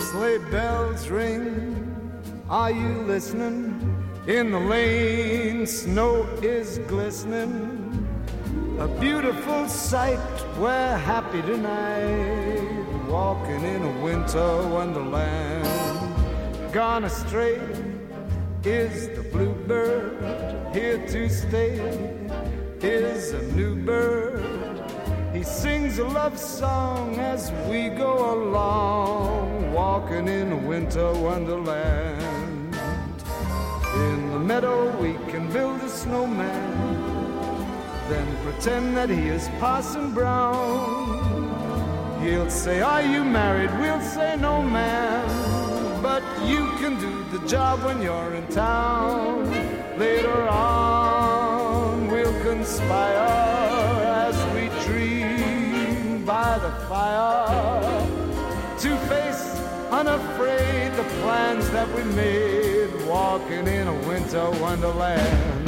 sleigh bells ring, are you listening? In the lane, snow is glistening. A beautiful sight, we're happy tonight, walking in a winter wonderland. Gone astray is the bluebird, here to stay is a new bird. He sings a love song as we go along, walking in a winter wonderland. In the meadow we can build a snowman, then pretend that he is Parson Brown. He'll say, are you married? We'll say, no, ma'am. But you can do the job when you're in town. Later on we'll conspire as we dream by the fire, to face unafraid the plans that we made, walking in a winter wonderland.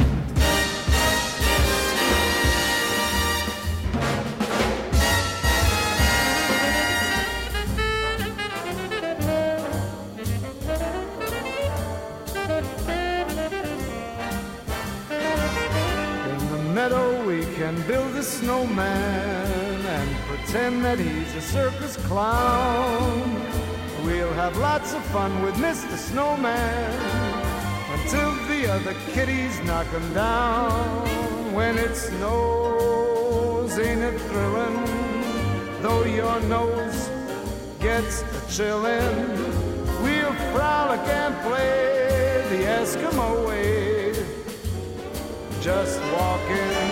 Meadow we can build a snowman and pretend that he's a circus clown. We'll have lots of fun with Mr. Snowman until the other kitties knock him down. When it snows, ain't it thrilling? Though your nose gets a chillin', we'll frolic and play the Eskimo way, just walking